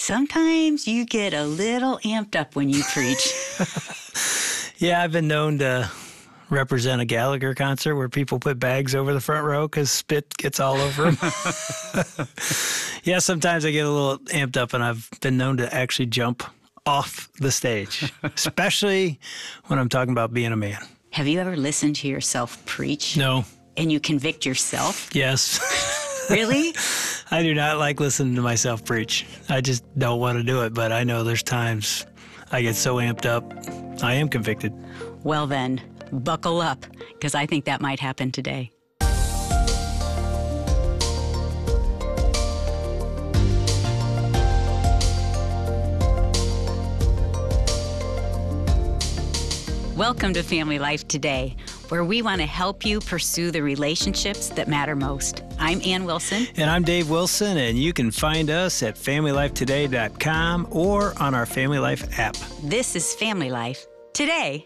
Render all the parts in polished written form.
sometimes you get a little amped up when you preach. Yeah, I've been known to represent a Gallagher concert where people put bags over the front row because spit gets all over them. Yeah, sometimes I get a little amped up, and I've been known to actually jump off the stage, especially when I'm talking about being a man. Have you ever listened to yourself preach? No. And you convict yourself? Yes. Really? I do not like listening to myself preach. I just don't want to do it, but I know there's times I get so amped up, I am convicted. Well then, buckle up, because I think that might happen today. Welcome to Family Life Today, where we want to help you pursue the relationships that matter most. I'm Ann Wilson. And I'm Dave Wilson, and you can find us at FamilyLifeToday.com or on our Family Life app. This is Family Life Today.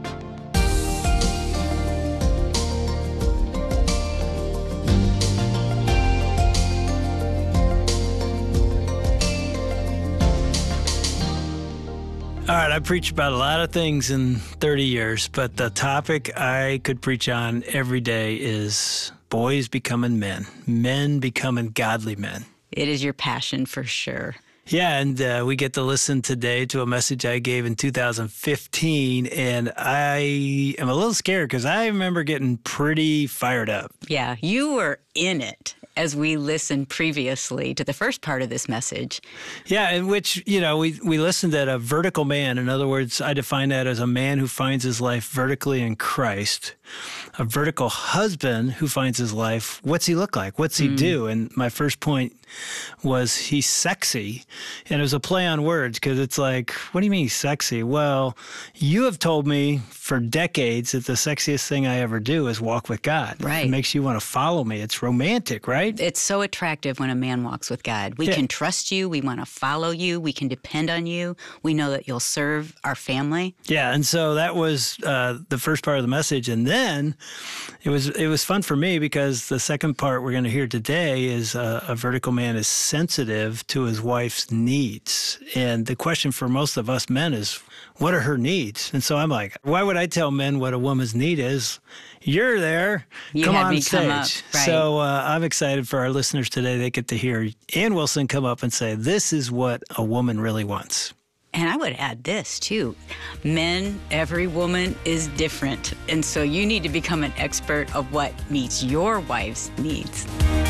All right, I preach about a lot of things in 30 years, but the topic I could preach on every day is boys becoming men, men becoming godly men. It is your passion for sure. Yeah, and we get to listen today to a message I gave in 2015, and I am a little scared because I remember getting pretty fired up. Yeah, you were in it as we listened previously to the first part of this message. Yeah, in which, we listened at a vertical man. In other words, I define that as a man who finds his life vertically in Christ. A vertical husband who finds his life, what's he look like? What's he do? And my first point was he's sexy. And it was a play on words because it's like, what do you mean he's sexy? Well, you have told me for decades that the sexiest thing I ever do is walk with God. Right. It makes you want to follow me. It's romantic, right? It's so attractive when a man walks with God. We can trust you. We want to follow you. We can depend on you. We know that you'll serve our family. Yeah, and so that was the first part of the message. And then it was fun for me because the second part we're going to hear today is a vertical man is sensitive to his wife's needs. And the question for most of us men is, what are her needs? And so I'm like, why would I tell men what a woman's need is? You're there. Come on stage. Come up, right. So I'm excited for our listeners today. They get to hear Ann Wilson come up and say, this is what a woman really wants. And I would add this, too. Men, every woman is different. And so you need to become an expert of what meets your wife's needs.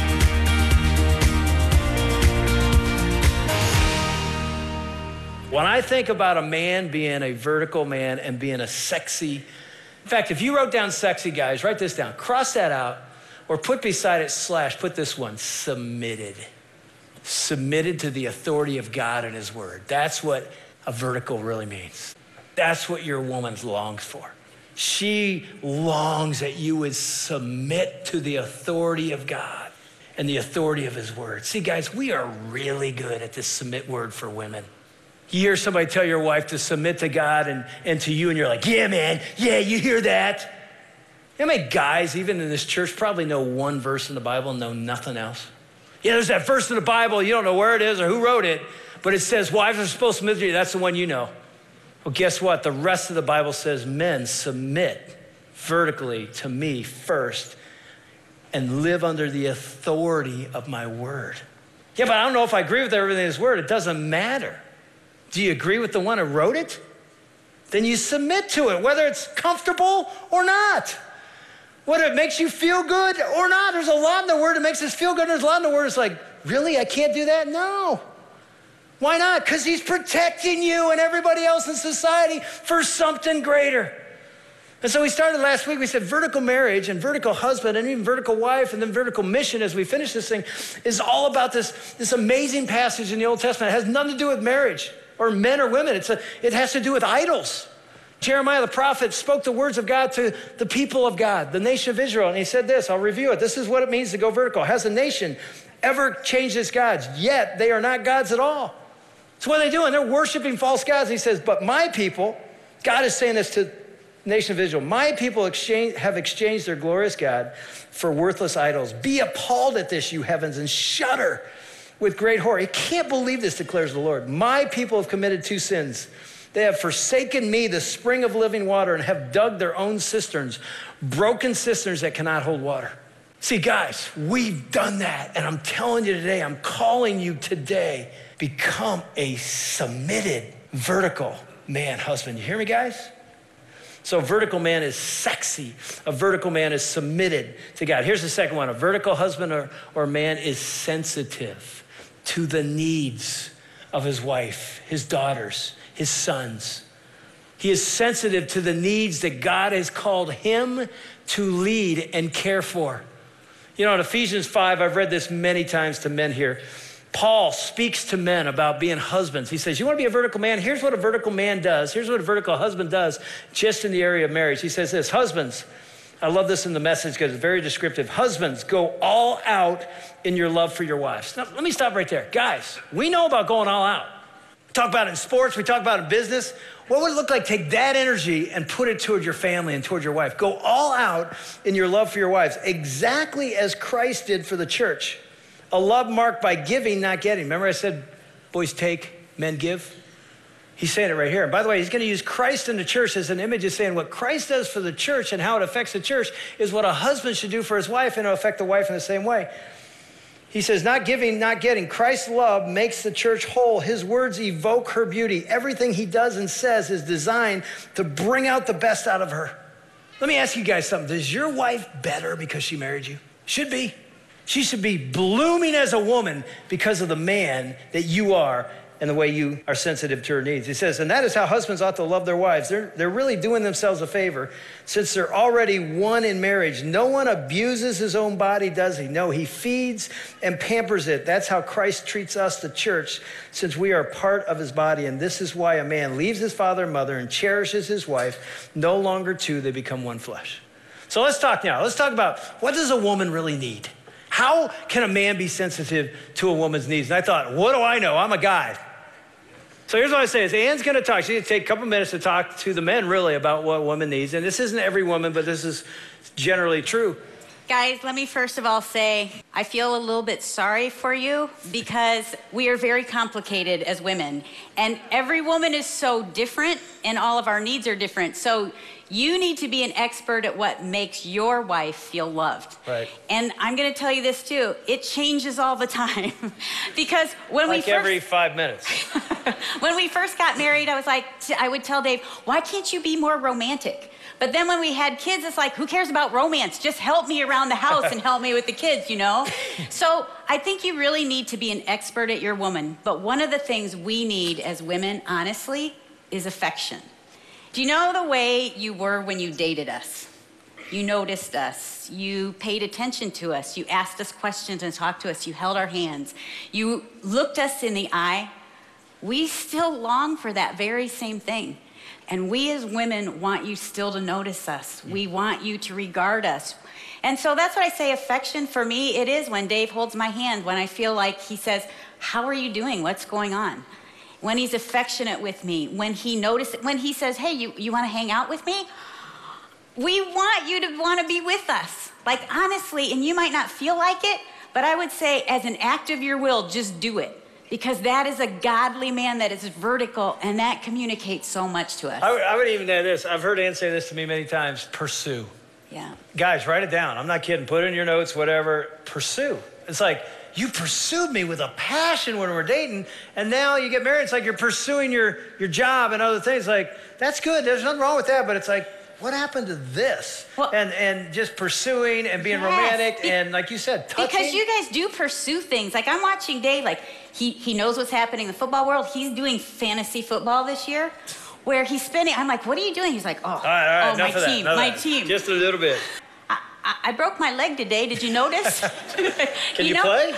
When I think about a man being a vertical man and being a sexy, in fact, if you wrote down sexy, guys, write this down, cross that out, or put beside it / put this one, submitted. Submitted to the authority of God and his word. That's what a vertical really means. That's what your woman longs for. She longs that you would submit to the authority of God and the authority of his word. See, guys, we are really good at this submit word for women. You hear somebody tell your wife to submit to God and to you, and you're like, yeah, man, yeah, you hear that? You know how many guys, even in this church, probably know one verse in the Bible and know nothing else? Yeah, there's that verse in the Bible, you don't know where it is or who wrote it, but it says wives are supposed to submit to you. That's the one you know. Well, guess what? The rest of the Bible says men submit vertically to me first and live under the authority of my word. Yeah, but I don't know if I agree with everything in his word. It doesn't matter. Do you agree with the one who wrote it? Then you submit to it, whether it's comfortable or not. Whether it makes you feel good or not. There's a lot in the word that makes us feel good. There's a lot in the word that's like, really? I can't do that? No. Why not? Because he's protecting you and everybody else in society for something greater. And so we started last week, we said vertical marriage and vertical husband and even vertical wife and then vertical mission as we finish this thing is all about this amazing passage in the Old Testament. It has nothing to do with marriage or men or women. It has to do with idols. Jeremiah the prophet spoke the words of God to the people of God, the nation of Israel, and he said this, I'll review it. This is what it means to go vertical. Has a nation ever changed its gods? Yet they are not gods at all. So what are they doing? They're worshiping false gods. And he says, but my people, God is saying this to the nation of Israel, my people have exchanged their glorious God for worthless idols. Be appalled at this, you heavens, and shudder. with great horror. He can't believe this, declares the Lord. My people have committed 2 sins. They have forsaken me, the spring of living water, and have dug their own cisterns, broken cisterns that cannot hold water. See, guys, we've done that. And I'm telling you today, I'm calling you today, become a submitted, vertical man, husband. You hear me, guys? So a vertical man is sexy. A vertical man is submitted to God. Here's the second one. A vertical husband or man is sensitive to the needs of his wife, his daughters, his sons. He is sensitive to the needs that God has called him to lead and care for. You know, in Ephesians 5, I've read this many times to men here. Paul speaks to men about being husbands. He says, you want to be a vertical man? Here's what a vertical man does. Here's what a vertical husband does just in the area of marriage. He says this, husbands, I love this in the message because it's very descriptive. Husbands, go all out in your love for your wives. Now, let me stop right there. Guys, we know about going all out. We talk about it in sports. We talk about it in business. What would it look like? Take that energy and put it toward your family and toward your wife. Go all out in your love for your wives, exactly as Christ did for the church. A love marked by giving, not getting. Remember I said, boys take, men give? He's saying it right here. And by the way, he's going to use Christ in the church as an image of saying what Christ does for the church and how it affects the church is what a husband should do for his wife, and it'll affect the wife in the same way. He says, not giving, not getting. Christ's love makes the church whole. His words evoke her beauty. Everything he does and says is designed to bring out the best out of her. Let me ask you guys something. Does your wife better because she married you? Should be. She should be blooming as a woman because of the man that you are and the way you are sensitive to her needs. He says, and that is how husbands ought to love their wives. They're really doing themselves a favor since they're already one in marriage. No one abuses his own body, does he? No, he feeds and pampers it. That's how Christ treats us, the church, since we are part of his body. And this is why a man leaves his father and mother and cherishes his wife. No longer two, they become one flesh. So let's talk now. Let's talk about what does a woman really need? How can a man be sensitive to a woman's needs? And I thought, what do I know? I'm a guy. So here's what I say is Ann's going to talk. She's going to take a couple minutes to talk to the men really about what a woman needs. And this isn't every woman, but this is generally true. Guys, let me first of all say, I feel a little bit sorry for you because we are very complicated as women. And every woman is so different and all of our needs are different. So you need to be an expert at what makes your wife feel loved. Right. And I'm going to tell you this too. It changes all the time. Because when like every 5 minutes. When we first got married, I would tell Dave, why can't you be more romantic? But then when we had kids, it's like, who cares about romance? Just help me around the house and help me with the kids, you know? So I think you really need to be an expert at your woman. But one of the things we need as women, honestly, is affection. Do you know the way you were when you dated us? You noticed us. You paid attention to us. You asked us questions and talked to us. You held our hands. You looked us in the eye. We still long for that very same thing. And we as women want you still to notice us. We want you to regard us. And so that's what I say, affection for me, it is when Dave holds my hand, when I feel like he says, how are you doing? What's going on? When he's affectionate with me, when he says, hey, you want to hang out with me? We want you to want to be with us. Like, honestly, and you might not feel like it, but I would say as an act of your will, just do it. Because that is a godly man that is vertical, and that communicates so much to us. I would even add this. I've heard Ann say this to me many times, pursue. Yeah. Guys, write it down. I'm not kidding. Put it in your notes, whatever. Pursue. It's like, you pursued me with a passion when we were dating, and now you get married. It's like you're pursuing your job and other things. Like, that's good. There's nothing wrong with that, but it's like, what happened to this? Well, and just pursuing and being romantic and, like you said, touching. Because you guys do pursue things. Like, I'm watching Dave. Like, he knows what's happening in the football world. He's doing fantasy football this year, where he's spending. I'm like, what are you doing? He's like, all right, my team, my team. Just a little bit. I broke my leg today. Did you notice? Can you play?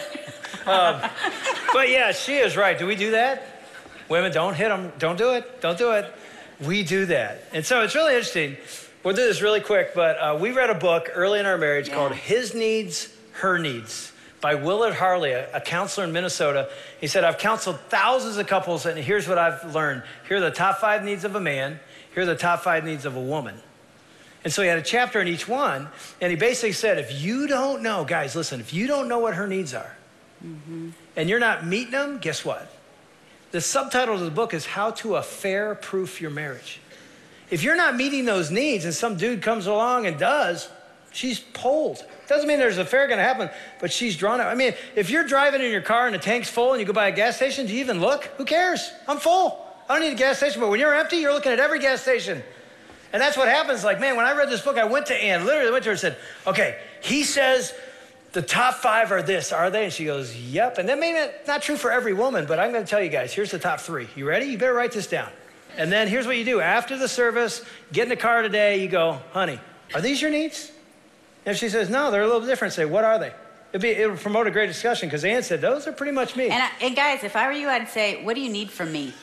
But yeah, she is right. Do we do that? Women, don't hit them. Don't do it. Don't do it. We do that. And so it's really interesting. We'll do this really quick, but we read a book early in our marriage called His Needs, Her Needs by Willard Harley, a counselor in Minnesota. He said, I've counseled thousands of couples, and here's what I've learned. Here are the top 5 needs of a man. Here are the top 5 needs of a woman. And so he had a chapter in each one, and he basically said, if you don't know, guys, listen, if you don't know what her needs are, and you're not meeting them, guess what? The subtitle of the book is How to Affair-Proof Your Marriage. If you're not meeting those needs and some dude comes along and does, she's pulled. Doesn't mean there's an affair going to happen, but she's drawn out. I mean, if you're driving in your car and the tank's full and you go by a gas station, do you even look? Who cares? I'm full. I don't need a gas station. But when you're empty, you're looking at every gas station. And that's what happens. Like, man, when I read this book, I went to Ann, literally went to her and said, okay, he says the top 5 are this, are they? And she goes, yep. And that may not true for every woman, but I'm going to tell you guys, here's the top 3. You ready? You better write this down. And then here's what you do. After the service, get in the car today, you go, honey, are these your needs? And if she says, no, they're a little different, say, what are they? It'll promote a great discussion because Ann said, those are pretty much me. And guys, if I were you, I'd say, what do you need from me?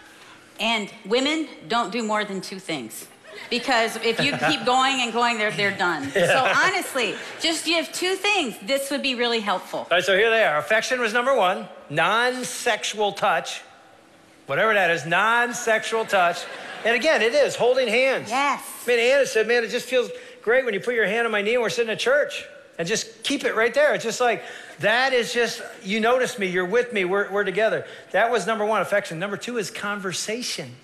And women don't do more than 2 things. Because if you keep going and going, they're done. Yeah. So honestly, just give 2 things. This would be really helpful. All right, so here they are. Affection was number 1. Non-sexual touch. Whatever that is, non-sexual touch. And again, it is holding hands. Yes. I mean, Anna said, man, it just feels great when you put your hand on my knee and we're sitting in church. And just keep it right there. It's just like, that is just, you notice me, you're with me, we're together. That was number 1, affection. Number 2 is conversation.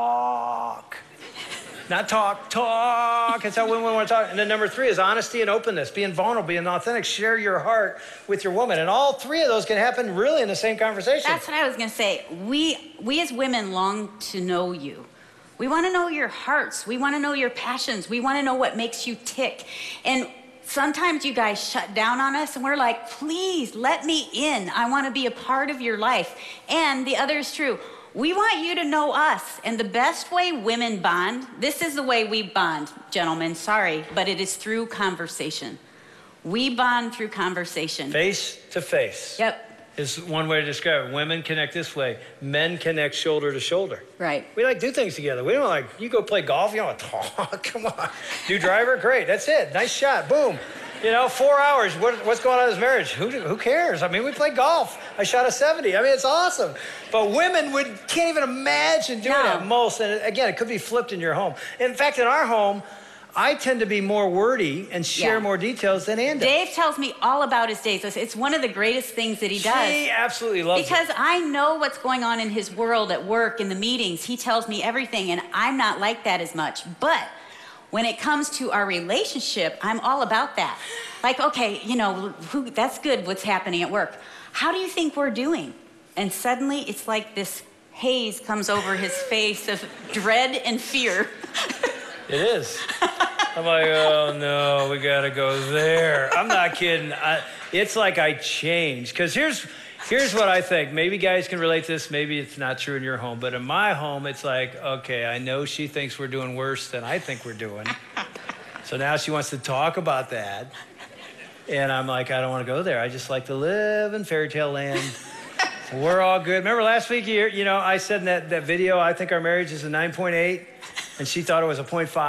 Talk. Not talk. That's how women want to talk. And then number 3 is honesty and openness, being vulnerable, being authentic, share your heart with your woman. And all 3 of those can happen really in the same conversation. That's what I was going to say. We as women long to know you. We want to know your hearts. We want to know your passions. We want to know what makes you tick. And sometimes you guys shut down on us and we're like, please let me in. I want to be a part of your life. And the other is true. We want you to know us. And the best way women bond, this is the way we bond, gentlemen, sorry, but it is through conversation. We bond through conversation. Face to face. Yep. Is one way to describe it. Women connect this way. Men connect shoulder to shoulder. Right. We like do things together. We don't like, you go play golf, you don't want to talk. Come on. New driver, great. That's it. Nice shot. Boom. 4 hours. What's going on in this marriage? Who cares? I mean, we play golf. I shot a 70. I mean, it's awesome. But women can't even imagine doing it most. And again, it could be flipped in your home. In fact, in our home, I tend to be more wordy and share more details than Ann does. Dave tells me all about his days. It's one of the greatest things that he does. She absolutely loves it. Because I know what's going on in his world at work, in the meetings. He tells me everything, and I'm not like that as much. But when it comes to our relationship, I'm all about that. Like, okay, that's good what's happening at work. How do you think we're doing? And suddenly it's like this haze comes over his face of dread and fear. It is. I'm like, oh no, we gotta go there. I'm not kidding. It's like I changed. Because here's what I think. Maybe guys can relate to this. Maybe it's not true in your home. But in my home, it's like, okay, I know she thinks we're doing worse than I think we're doing. So now she wants to talk about that. And I'm like, I don't want to go there. I just like to live in fairy tale land. We're all good. Remember last week, I said in that video, I think our marriage is a 9.8. And she thought it was a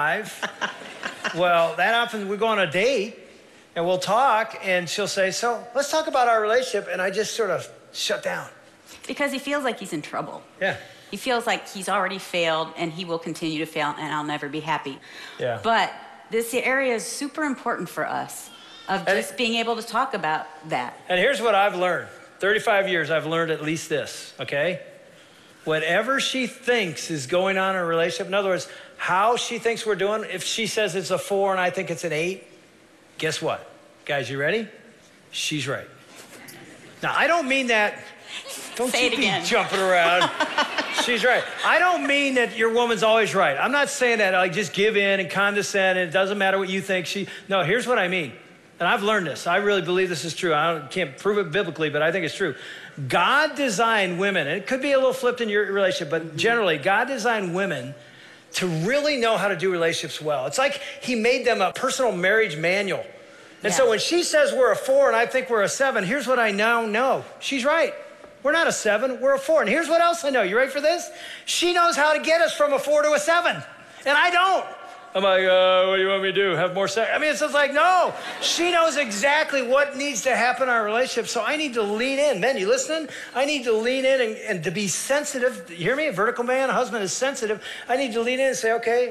0.5. Well, that often we go on a date and we'll talk and she'll say, so let's talk about our relationship. And I just sort of shut down. Because he feels like he's in trouble. Yeah. He feels like he's already failed and he will continue to fail and I'll never be happy. Yeah. But this area is super important for us of just being able to talk about that. And here's what I've learned. 35 years, I've learned at least this, okay? Whatever she thinks is going on in a relationship, in other words, how she thinks we're doing, if she says it's a 4 and I think it's an 8, guess what? Guys, you ready? She's right. Now, I don't mean that, don't you be jumping around. She's right. I don't mean that your woman's always right. I'm not saying that, like, just give in and condescend and it doesn't matter what you think. No, here's what I mean. And I've learned this. I really believe this is true. I can't prove it biblically, but I think it's true. God designed women, and it could be a little flipped in your relationship, but generally, God designed women to really know how to do relationships well. It's like he made them a personal marriage manual. And so when she says we're a 4 and I think we're a 7, here's what I now know. She's right. We're not a 7, we're a 4. And here's what else I know. You ready for this? She knows how to get us from a 4 to a 7, and I don't. I'm like, what do you want me to do? Have more sex? I mean, it's just like, no. She knows exactly what needs to happen in our relationship, so I need to lean in. Men, you listening? I need to lean in and to be sensitive. You hear me? A vertical man, a husband is sensitive. I need to lean in and say, okay,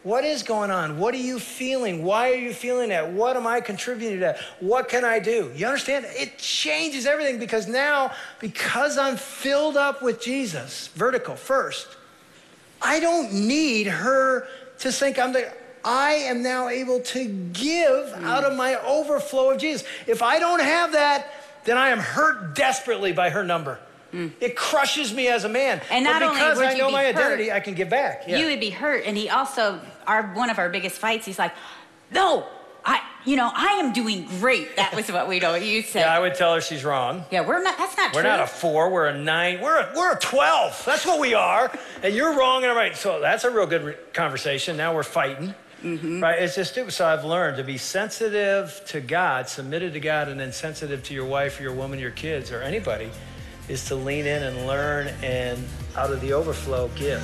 What is going on? What are you feeling? Why are you feeling that? What am I contributing to that? What can I do? You understand? It changes everything because now, because I'm filled up with Jesus, vertical first, I don't need her to think I am now able to give out of my overflow of Jesus. If I don't have that, then I am hurt desperately by her number. It crushes me as a man. And not but because only would I know you my be identity, hurt, I can give back. Yeah. You would be hurt. And he also, one of our biggest fights, he's like, no, I am doing great. That was what we'd always use say. Yeah, I would tell her she's wrong. Yeah, that's not true. We're not a 4, we're a 9, we're a 12. That's what we are. And you're wrong and I'm right. So that's a real good conversation. Now we're fighting. Right? It's just stupid. So I've learned to be sensitive to God, submitted to God, and then sensitive to your wife or your woman, your kids, or anybody, is to lean in and learn and out of the overflow give.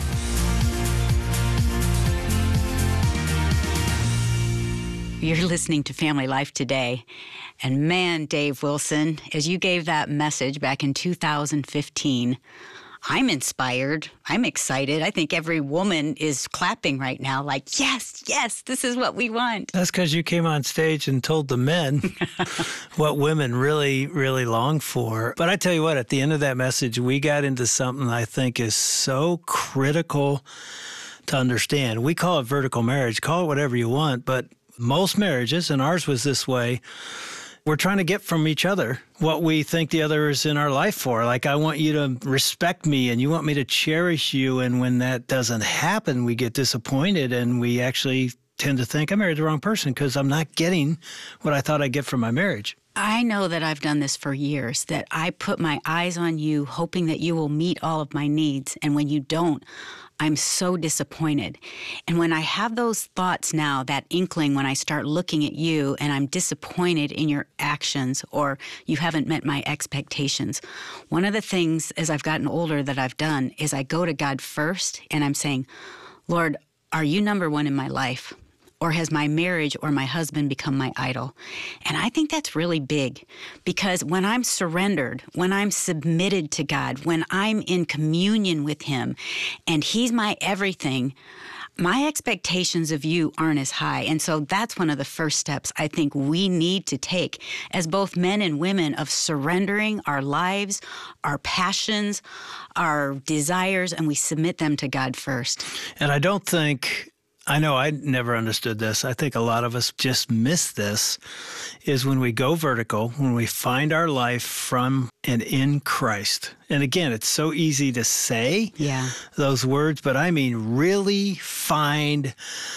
You're listening to Family Life Today. And man, Dave Wilson, as you gave that message back in 2015, I'm inspired. I'm excited. I think every woman is clapping right now like, yes, yes, this is what we want. That's because you came on stage and told the men what women really, really long for. But I tell you what, at the end of that message, we got into something I think is so critical to understand. We call it vertical marriage. Call it whatever you want. But most marriages, and ours was this way, we're trying to get from each other what we think the other is in our life for. Like, I want you to respect me and you want me to cherish you. And when that doesn't happen, we get disappointed and we actually tend to think I married the wrong person because I'm not getting what I thought I'd get from my marriage. I know that I've done this for years, that I put my eyes on you, hoping that you will meet all of my needs. And when you don't, I'm so disappointed. And when I have those thoughts now, that inkling, when I start looking at you and I'm disappointed in your actions or you haven't met my expectations, one of the things as I've gotten older that I've done is I go to God first and I'm saying, Lord, are you number one in my life? Or has my marriage or my husband become my idol? And I think that's really big because when I'm surrendered, when I'm submitted to God, when I'm in communion with Him and He's my everything, my expectations of you aren't as high. And so that's one of the first steps I think we need to take as both men and women of surrendering our lives, our passions, our desires, and we submit them to God first. And I know I never understood this. I think a lot of us just miss this, is when we go vertical, when we find our life from and in Christ. And again, it's so easy to say those words, but I mean really find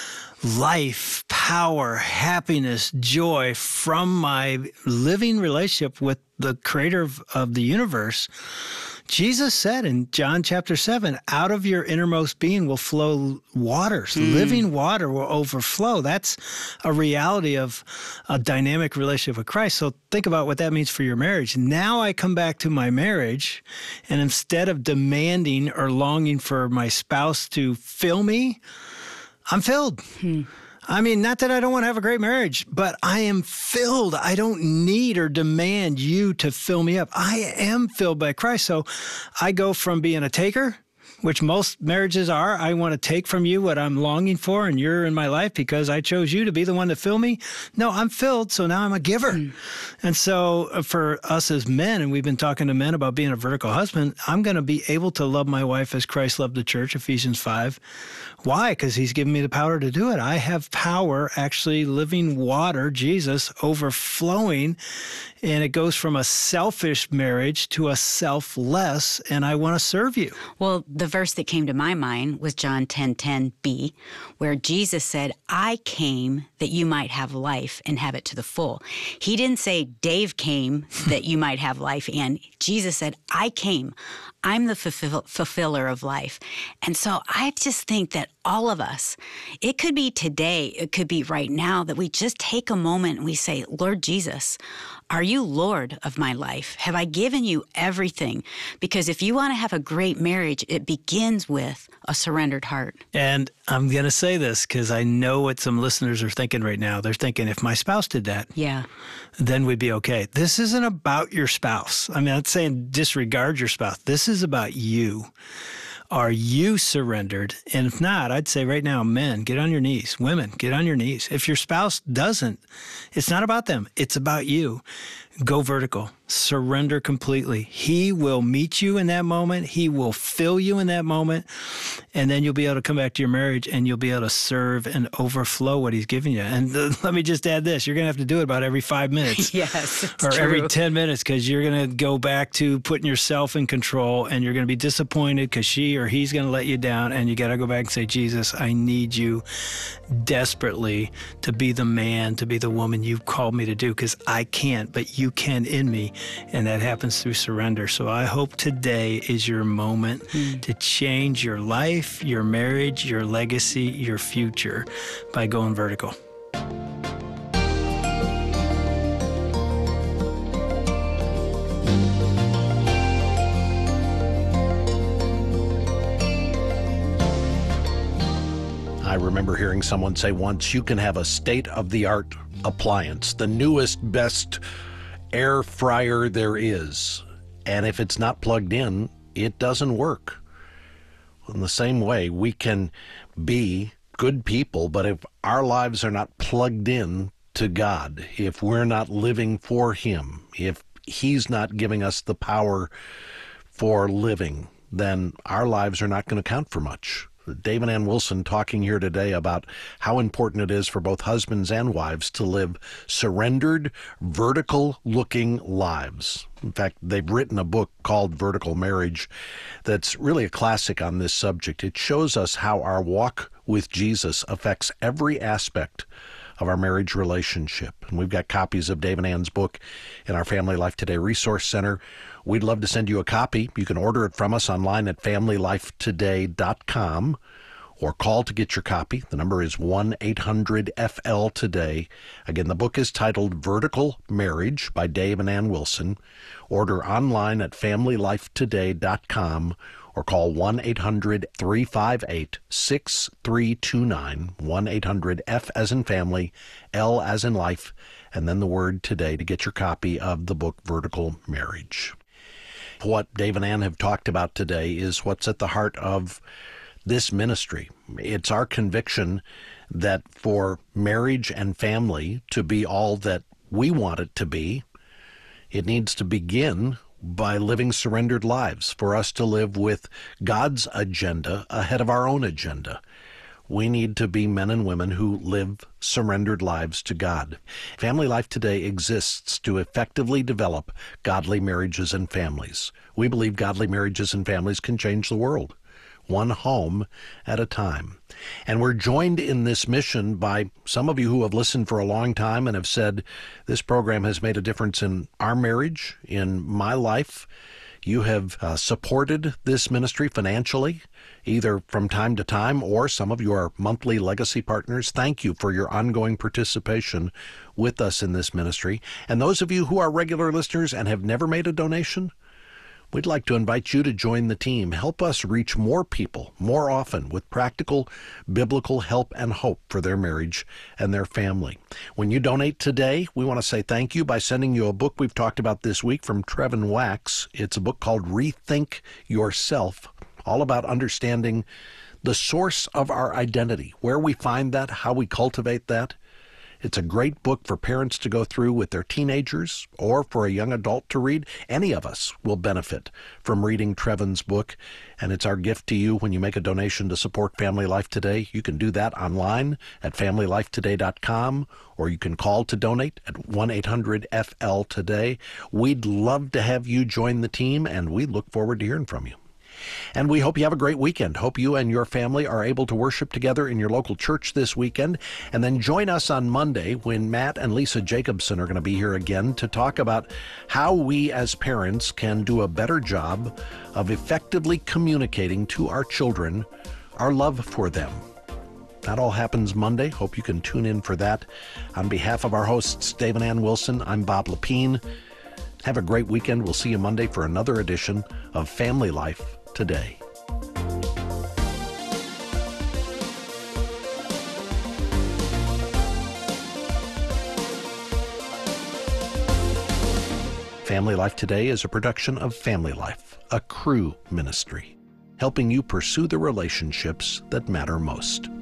life, power, happiness, joy from my living relationship with the creator of the universe. Jesus said in John chapter 7, out of your innermost being will flow waters. Living water will overflow. That's a reality of a dynamic relationship with Christ. So think about what that means for your marriage. Now I come back to my marriage, and instead of demanding or longing for my spouse to fill me, I'm filled. I mean, not that I don't want to have a great marriage, but I am filled. I don't need or demand you to fill me up. I am filled by Christ. So I go from being a taker, which most marriages are. I want to take from you what I'm longing for, and you're in my life because I chose you to be the one to fill me. No, I'm filled, so now I'm a giver. And so for us as men, and we've been talking to men about being a vertical husband, I'm going to be able to love my wife as Christ loved the church, Ephesians 5. Why? Because He's given me the power to do it. I have power, actually living water, Jesus, overflowing, and it goes from a selfish marriage to a selfless, and I want to serve you. Well, the verse that came to my mind was John 10:10b, where Jesus said, I came that you might have life and have it to the full. He didn't say Dave came that you might have life, and Jesus said, I came. I'm the fulfiller of life. And so I just think that all of us, it could be today, it could be right now, that we just take a moment and we say, Lord Jesus, are you Lord of my life? Have I given you everything? Because if you want to have a great marriage, it begins with a surrendered heart. And I'm going to say this because I know what some listeners are thinking right now. They're thinking, if my spouse did that, then we'd be okay. This isn't about your spouse. I mean, I'm not saying disregard your spouse. This is about you. Are you surrendered? And if not, I'd say right now, men, get on your knees. Women, get on your knees. If your spouse doesn't, it's not about them. It's about you. Go vertical. Surrender completely. He will meet you in that moment. He will fill you in that moment. And then you'll be able to come back to your marriage and you'll be able to serve and overflow what he's giving you. And let me just add this. You're going to have to do it about every 5 minutes. Yes, it's or true. every 10 minutes, because you're going to go back to putting yourself in control, and you're going to be disappointed because she or he's going to let you down. And you got to go back and say, Jesus, I need you desperately to be the man, to be the woman you've called me to do, because I can't, but you can in me. And that happens through surrender. So I hope today is your moment to change your life, your marriage, your legacy, your future by going vertical. I remember hearing someone say once, you can have a state-of-the-art appliance, the newest, best air fryer there is, and if it's not plugged in, it doesn't work. In the same way, we can be good people, but if our lives are not plugged in to God, if we're not living for Him, if He's not giving us the power for living, then our lives are not going to count for much. Dave and Ann Wilson talking here today about how important it is for both husbands and wives to live surrendered, vertical-looking lives. In fact, they've written a book called Vertical Marriage that's really a classic on this subject. It shows us how our walk with Jesus affects every aspect of our marriage relationship. And we've got copies of Dave and Ann's book in our Family Life Today Resource Center. We'd love to send you a copy. You can order it from us online at FamilyLifeToday.com or call to get your copy. The number is 1-800-FL-TODAY. Again, the book is titled Vertical Marriage by Dave and Ann Wilson. Order online at FamilyLifeToday.com or call 1-800-358-6329, 1-800-F as in family, L as in life, and then the word today to get your copy of the book Vertical Marriage. What Dave and Ann have talked about today is what's at the heart of this ministry. It's our conviction that for marriage and family to be all that we want it to be, it needs to begin by living surrendered lives, for us to live with God's agenda ahead of our own agenda. We need to be men and women who live surrendered lives to God. Family Life Today exists to effectively develop godly marriages and families. We believe godly marriages and families can change the world, one home at a time. And we're joined in this mission by some of you who have listened for a long time and have said, this program has made a difference in our marriage, in my life. You have supported this ministry financially, either from time to time, or some of you are monthly legacy partners. Thank you for your ongoing participation with us in this ministry. And those of you who are regular listeners and have never made a donation, we'd like to invite you to join the team. Help us reach more people more often with practical biblical help and hope for their marriage and their family. When you donate today, we want to say thank you by sending you a book we've talked about this week from Trevin Wax. It's a book called Rethink Yourself, all about understanding the source of our identity, where we find that, how we cultivate that. It's a great book for parents to go through with their teenagers or for a young adult to read. Any of us will benefit from reading Trevin's book, and it's our gift to you when you make a donation to support Family Life Today. You can do that online at FamilyLifeToday.com, or you can call to donate at 1-800-FL-TODAY. We'd love to have you join the team, and we look forward to hearing from you. And we hope you have a great weekend. Hope you and your family are able to worship together in your local church this weekend. And then join us on Monday when Matt and Lisa Jacobson are going to be here again to talk about how we as parents can do a better job of effectively communicating to our children our love for them. That all happens Monday. Hope you can tune in for that. On behalf of our hosts, Dave and Ann Wilson, I'm Bob Lepine. Have a great weekend. We'll see you Monday for another edition of Family Life Today. Family Life Today is a production of Family Life, a Cru ministry. helping you pursue the relationships that matter most.